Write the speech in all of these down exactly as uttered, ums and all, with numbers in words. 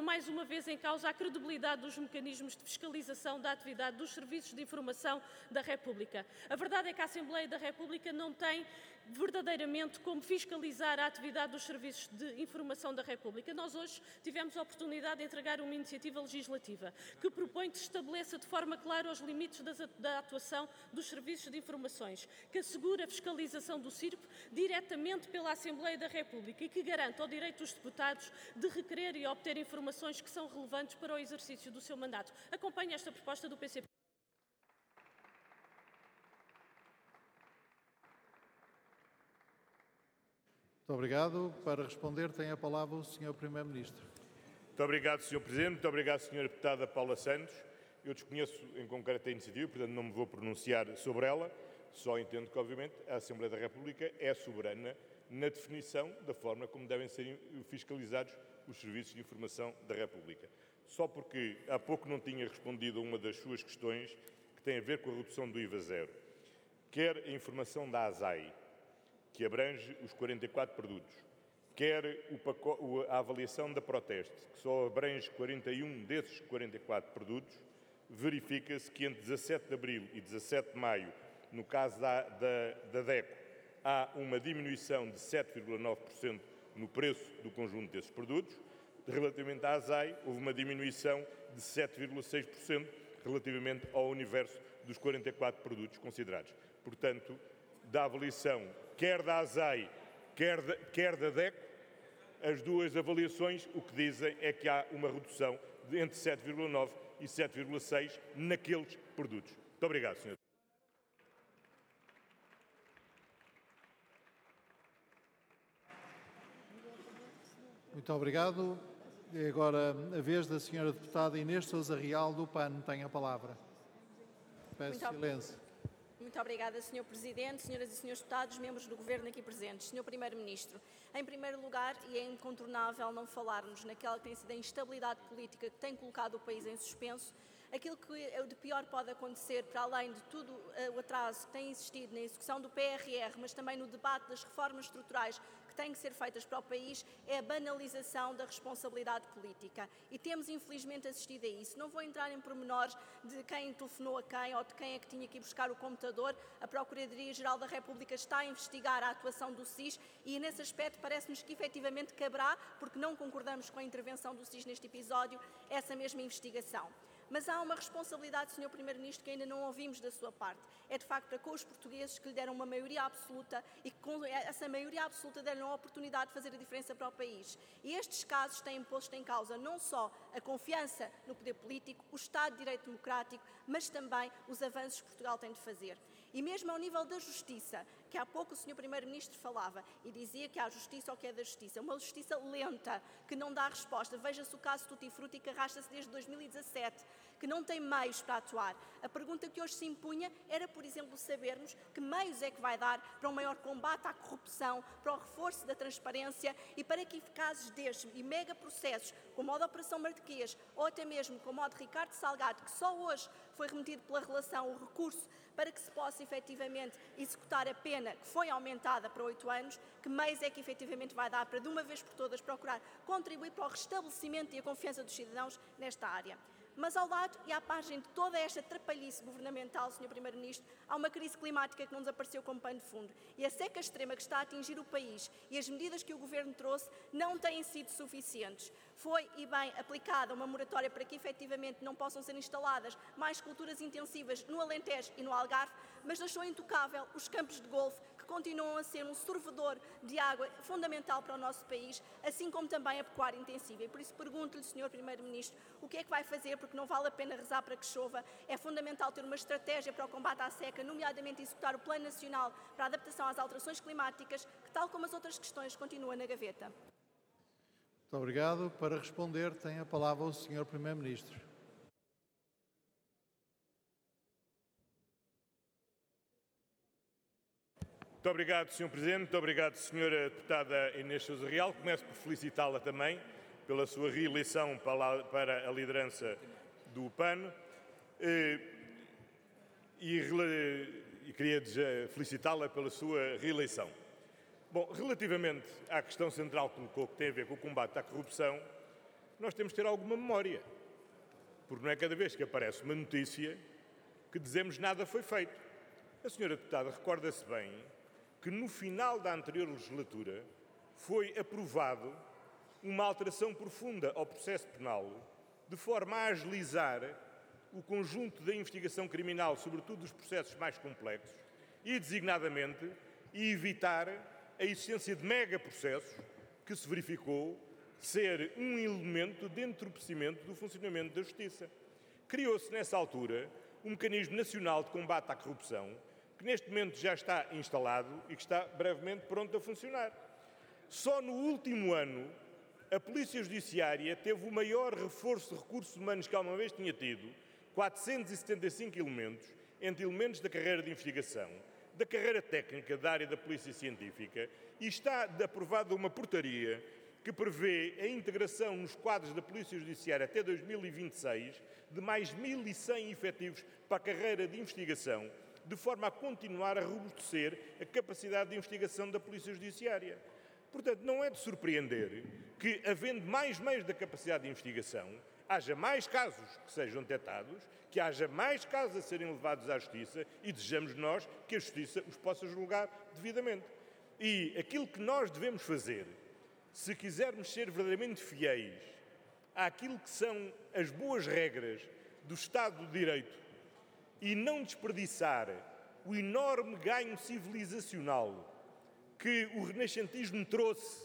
mais uma vez em causa a credibilidade dos mecanismos de fiscalização da atividade dos serviços de informação da República. A verdade é que a Assembleia da República não tem verdadeiramente como fiscalizar a atividade dos serviços de informação da República. Nós hoje tivemos a oportunidade de entregar uma iniciativa legislativa que propõe que se estabeleça de forma clara os limites das, da atuação dos serviços de informações, que assegure a fiscalização do C I R P diretamente pela Assembleia da República e que garanta o direito dos deputados de requerer e obter informações que são relevantes para o exercício do seu mandato. Acompanhe esta proposta do P C P. Muito obrigado. Para responder, tem a palavra o senhor Primeiro-Ministro. Muito obrigado, senhor Presidente. Muito obrigado, senhora Deputada Paula Santos. Eu desconheço em concreto a iniciativa, portanto não me vou pronunciar sobre ela. Só entendo que, obviamente, a Assembleia da República é soberana na definição da forma como devem ser fiscalizados os serviços de informação da República. Só porque há pouco não tinha respondido a uma das suas questões que tem a ver com a redução do I V A zero. Quer a informação da A S A I, que abrange os quarenta e quatro produtos, quer o pacote, a avaliação da Proteste, que só abrange quarenta e um desses quarenta e quatro produtos, verifica-se que entre dezassete de abril e dezassete de maio, no caso da, da, da DECO, há uma diminuição de sete vírgula nove por cento no preço do conjunto desses produtos. Relativamente à A S A I, houve uma diminuição de sete vírgula seis por cento relativamente ao universo dos quarenta e quatro produtos considerados. Portanto, da avaliação quer da A S A I, quer da, quer da DECO, as duas avaliações o que dizem é que há uma redução de entre sete vírgula nove por cento e sete vírgula seis por cento naqueles produtos. Muito obrigado, senhor. Muito obrigado. E agora a vez da senhora Deputada Inês Sousa Real, do P A N, tem a palavra. Peço Muito silêncio. Muito obrigada, senhor Presidente, senhoras e senhores deputados, membros do Governo aqui presentes. senhor Primeiro-Ministro, em primeiro lugar, e é incontornável não falarmos naquela que tem sido a instabilidade política que tem colocado o país em suspenso, aquilo que de pior pode acontecer, para além de tudo o atraso que tem existido na execução do P R R, mas também no debate das reformas estruturais que têm que ser feitas para o país, é a banalização da responsabilidade política. E temos, infelizmente, assistido a isso. Não vou entrar em pormenores de quem telefonou a quem ou de quem é que tinha que ir buscar o computador. A Procuradoria-Geral da República está a investigar a atuação do S I S e, nesse aspecto, parece-nos que, efetivamente, caberá, porque não concordamos com a intervenção do S I S neste episódio, essa mesma investigação. Mas há uma responsabilidade, senhor Primeiro-Ministro, que ainda não ouvimos da sua parte. É, de facto, para com os portugueses que lhe deram uma maioria absoluta e que com essa maioria absoluta deram a oportunidade de fazer a diferença para o país. E estes casos têm posto em causa não só a confiança no poder político, o Estado de Direito Democrático, mas também os avanços que Portugal tem de fazer. E mesmo ao nível da justiça, que há pouco o senhor Primeiro-Ministro falava e dizia que há justiça ou que é da justiça, uma justiça lenta, que não dá resposta. Veja-se o caso Tutti Frutti, que arrasta-se desde dois mil e dezassete, que não tem meios para atuar. A pergunta que hoje se impunha era, por exemplo, sabermos que meios é que vai dar para um maior combate à corrupção, para o reforço da transparência e para que casos destes e mega processos, como o da Operação Marquês ou até mesmo como o de Ricardo Salgado, que só hoje foi remetido pela relação o recurso para que se possa efetivamente executar a pena que foi aumentada para oito anos, que meios é que efetivamente vai dar para, de uma vez por todas, procurar contribuir para o restabelecimento e a confiança dos cidadãos nesta área. Mas ao lado e à margem de toda esta trapalhice governamental, senhor Primeiro-Ministro, há uma crise climática que não desapareceu como pano de fundo. E a seca extrema que está a atingir o país e as medidas que o Governo trouxe não têm sido suficientes. Foi e bem aplicada uma moratória para que efetivamente não possam ser instaladas mais culturas intensivas no Alentejo e no Algarve, mas deixou intocável os campos de golfe, que continuam a ser um sorvedor de água fundamental para o nosso país, assim como também a pecuária intensiva. E por isso pergunto-lhe, senhor Primeiro-Ministro, o que é que vai fazer, porque não vale a pena rezar para que chova. É fundamental ter uma estratégia para o combate à seca, nomeadamente executar o Plano Nacional para a Adaptação às Alterações Climáticas, que, tal como as outras questões, continua na gaveta. Muito obrigado. Para responder, tem a palavra o senhor Primeiro-Ministro. Muito obrigado, senhor Presidente. Muito obrigado, senhora Deputada Inês Sousa Real. Começo por felicitá-la também pela sua reeleição para a liderança do P A N e, e queria felicitá-la pela sua reeleição. Bom, relativamente à questão central que colocou, que tem a ver com o combate à corrupção, nós temos que ter alguma memória. Porque não é cada vez que aparece uma notícia que dizemos nada foi feito. A senhora deputada recorda-se bem que no final da anterior legislatura foi aprovado uma alteração profunda ao processo penal, de forma a agilizar o conjunto da investigação criminal, sobretudo dos processos mais complexos, e designadamente e evitar a existência de megaprocessos que se verificou ser um elemento de entorpecimento do funcionamento da Justiça. Criou-se nessa altura um mecanismo nacional de combate à corrupção, que neste momento já está instalado e que está brevemente pronto a funcionar. Só no último ano, a Polícia Judiciária teve o maior reforço de recursos humanos que alguma vez tinha tido, quatrocentos e setenta e cinco elementos, entre elementos da carreira de investigação, da carreira técnica da área da Polícia Científica, e está aprovada uma portaria que prevê a integração nos quadros da Polícia Judiciária até dois mil e vinte e seis de mais mil e cem efetivos para a carreira de investigação, de forma a continuar a robustecer a capacidade de investigação da Polícia Judiciária. Portanto, não é de surpreender que, havendo mais meios da capacidade de investigação, haja mais casos que sejam detectados, que haja mais casos a serem levados à Justiça e desejamos nós que a Justiça os possa julgar devidamente. E aquilo que nós devemos fazer, se quisermos ser verdadeiramente fiéis àquilo que são as boas regras do Estado de Direito e não desperdiçar o enorme ganho civilizacional que o renascentismo trouxe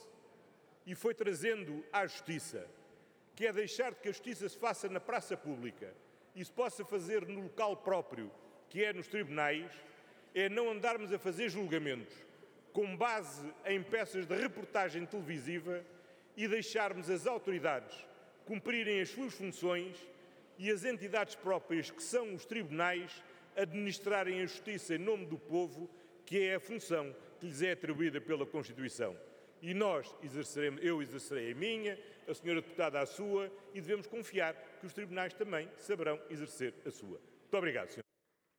e foi trazendo à Justiça, que é deixar que a Justiça se faça na praça pública e se possa fazer no local próprio, que é nos tribunais, é não andarmos a fazer julgamentos com base em peças de reportagem televisiva e deixarmos as autoridades cumprirem as suas funções e as entidades próprias, que são os tribunais, administrarem a justiça em nome do povo, que é a função que lhes é atribuída pela Constituição. E nós exerceremos, eu exercerei a minha, a senhora deputada a sua, e devemos confiar que os tribunais também saberão exercer a sua. Muito obrigado, senhor.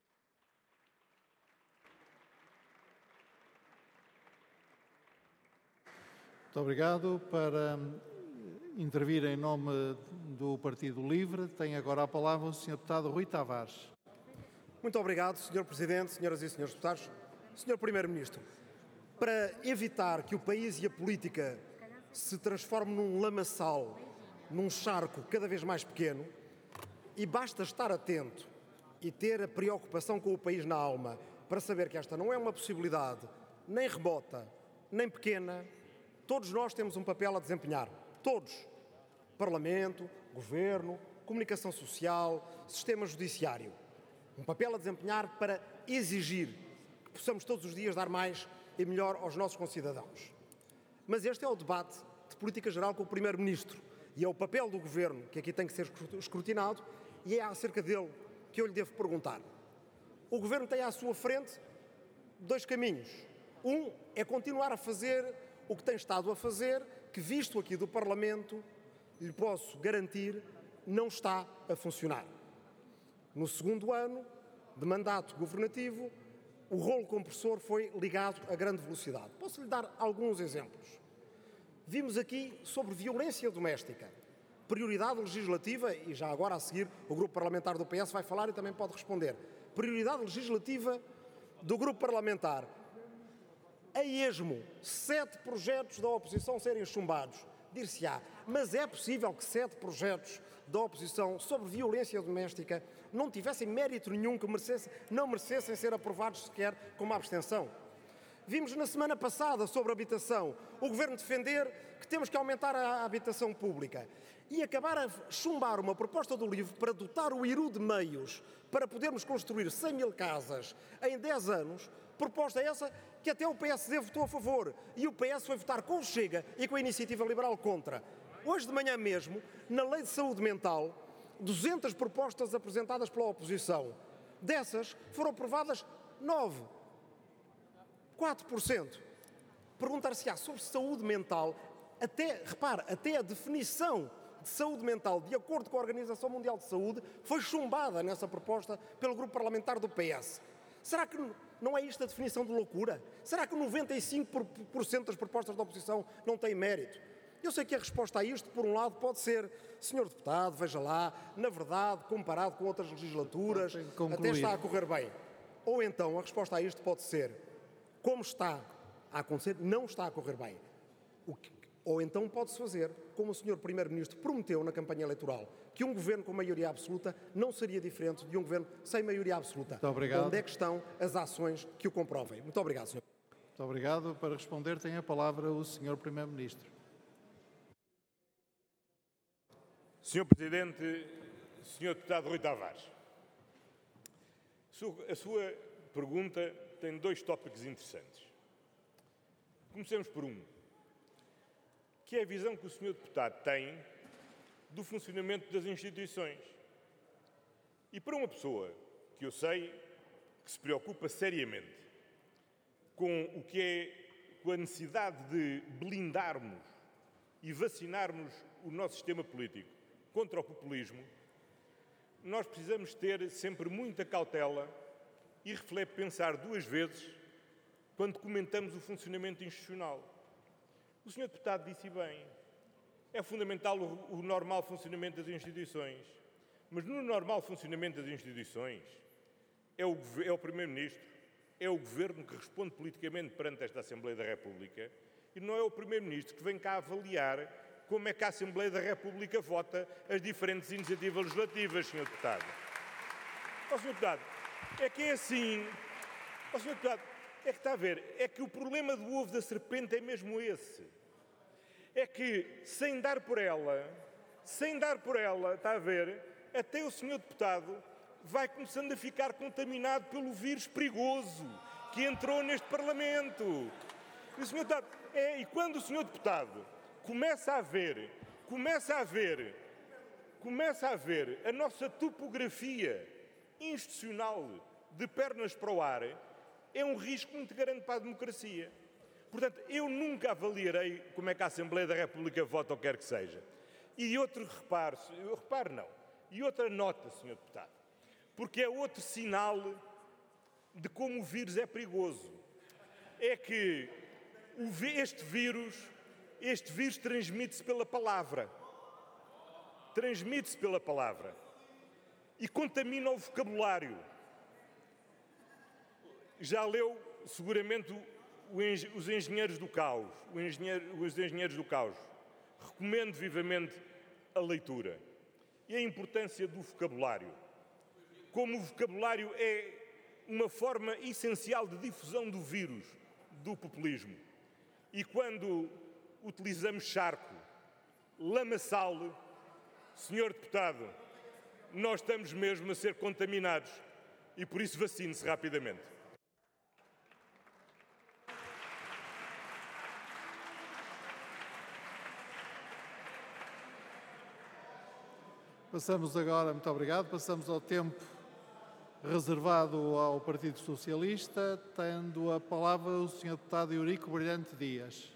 Muito obrigado. Para intervir em nome do Partido Livre, tem agora a palavra o senhor deputado Rui Tavares. Muito obrigado, senhor Presidente, senhoras e senhores deputados. senhor Primeiro-Ministro, para evitar que o país e a política se transformem num lamaçal, num charco cada vez mais pequeno, e basta estar atento e ter a preocupação com o país na alma para saber que esta não é uma possibilidade nem remota, nem pequena. Todos nós temos um papel a desempenhar. Todos. Parlamento, Governo, Comunicação Social, Sistema Judiciário. Um papel a desempenhar para exigir que possamos todos os dias dar mais e melhor aos nossos concidadãos. Mas este é o debate de política geral com o Primeiro-Ministro e é o papel do Governo que aqui tem que ser escrutinado e é acerca dele que eu lhe devo perguntar. O Governo tem à sua frente dois caminhos. Um é continuar a fazer o que tem estado a fazer, que visto aqui do Parlamento, lhe posso garantir, não está a funcionar. No segundo ano de mandato governativo, o rolo compressor foi ligado a grande velocidade. Posso lhe dar alguns exemplos. Vimos aqui sobre violência doméstica, prioridade legislativa, e já agora a seguir o Grupo Parlamentar do P S vai falar e também pode responder. Prioridade legislativa do Grupo Parlamentar. A esmo, sete projetos da oposição serem chumbados. Dir-se-á, mas é possível que sete projetos da oposição sobre violência doméstica não tivessem mérito nenhum, que merecesse, não merecessem ser aprovados sequer com uma abstenção. Vimos na semana passada sobre habitação o Governo defender que temos que aumentar a habitação pública e acabar a chumbar uma proposta do LIVRE para dotar o I R U de meios para podermos construir cem mil casas em dez anos, proposta essa que até o P S D votou a favor e o P S foi votar com o Chega e com a Iniciativa Liberal contra. Hoje de manhã mesmo, na Lei de Saúde Mental, duzentas propostas apresentadas pela oposição. Dessas foram aprovadas nove. quatro por cento. Perguntar-se-á sobre saúde mental, até, repare, até a definição de saúde mental, de acordo com a Organização Mundial de Saúde, foi chumbada nessa proposta pelo Grupo Parlamentar do P S. Será que não é isto a definição de loucura? Será que noventa e cinco por cento das propostas da oposição não têm mérito? Eu sei que a resposta a isto, por um lado, pode ser, senhor deputado, veja lá, na verdade, comparado com outras legislaturas, até está a correr bem. Ou então, a resposta a isto pode ser, como está a acontecer, não está a correr bem. O que, ou então pode-se fazer, como o senhor Primeiro-Ministro prometeu na campanha eleitoral, que um governo com maioria absoluta não seria diferente de um governo sem maioria absoluta. Muito obrigado. Onde é que estão as ações que o comprovem? Muito obrigado, senhor. Muito obrigado. Para responder tem a palavra o senhor Primeiro-Ministro. senhor Presidente, senhor Deputado Rui Tavares, a sua pergunta tem dois tópicos interessantes. Comecemos por um, que é a visão que o senhor Deputado tem do funcionamento das instituições. E para uma pessoa que eu sei que se preocupa seriamente com o que é, com a necessidade de blindarmos e vacinarmos o nosso sistema político contra o populismo, nós precisamos ter sempre muita cautela e refletir, pensar duas vezes quando comentamos o funcionamento institucional. O senhor Deputado disse bem, é fundamental o, o normal funcionamento das instituições, mas no normal funcionamento das instituições é o, é o Primeiro-Ministro, é o Governo que responde politicamente perante esta Assembleia da República e não é o Primeiro-Ministro que vem cá avaliar como é que a Assembleia da República vota as diferentes iniciativas legislativas, senhor Deputado. Ó, senhor Deputado, é que é assim... Ó, senhor Deputado, é que está a ver, é que o problema do ovo da serpente é mesmo esse. É que, sem dar por ela, sem dar por ela, está a ver, até o senhor Deputado vai começando a ficar contaminado pelo vírus perigoso que entrou neste Parlamento. E, o senhor Deputado, é, e quando o senhor Deputado começa a ver, começa a ver, começa a ver a nossa topografia institucional de pernas para o ar, é um risco muito grande para a democracia. Portanto, eu nunca avaliarei como é que a Assembleia da República vota ou quer que seja. E outro reparo, reparo não, e outra nota, senhor Deputado, porque é outro sinal de como o vírus é perigoso. É que este vírus, este vírus transmite-se pela palavra. Transmite-se pela palavra. E contamina o vocabulário. Já leu, seguramente, os engenheiros do caos. Os engenheiros do caos. Recomendo vivamente a leitura. E a importância do vocabulário. Como o vocabulário é uma forma essencial de difusão do vírus, do populismo. E quando utilizamos charco, lamaçal, senhor Deputado, nós estamos mesmo a ser contaminados e por isso vacine-se rapidamente. Passamos agora, muito obrigado, passamos ao tempo reservado ao Partido Socialista, tendo a palavra o senhor Deputado Eurico Brilhante Dias.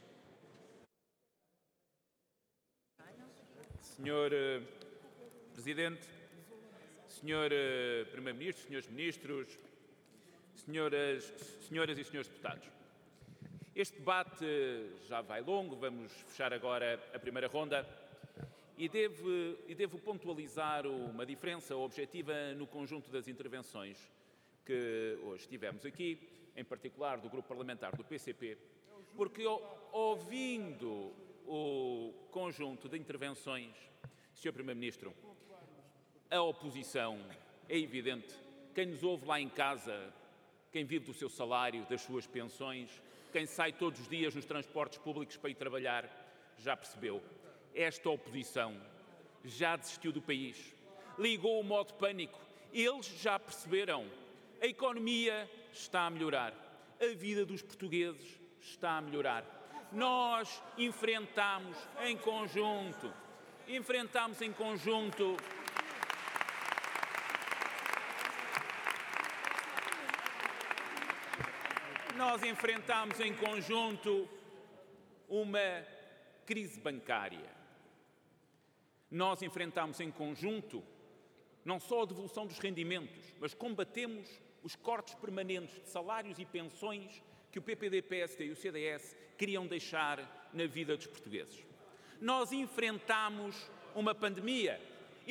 senhor Presidente, senhor Primeiro-Ministro, senhores Ministros, senhoras, senhoras e senhores Deputados. Este debate já vai longo, vamos fechar agora a primeira ronda e devo, e devo pontualizar uma diferença objetiva no conjunto das intervenções que hoje tivemos aqui, em particular do Grupo Parlamentar do P C P, porque ouvindo o conjunto de intervenções, senhor Primeiro-Ministro, a oposição é evidente. Quem nos ouve lá em casa, quem vive do seu salário, das suas pensões, quem sai todos os dias nos transportes públicos para ir trabalhar, já percebeu. Esta oposição já desistiu do país, ligou o modo pânico. Eles já perceberam. A economia está a melhorar. A vida dos portugueses está a melhorar. Nós enfrentamos em conjunto, enfrentamos em conjunto nós enfrentamos em conjunto uma crise bancária. Nós enfrentamos em conjunto não só a devolução dos rendimentos, mas combatemos os cortes permanentes de salários e pensões que o P P D, P S D e o C D S queriam deixar na vida dos portugueses. nós enfrentamos uma pandemia.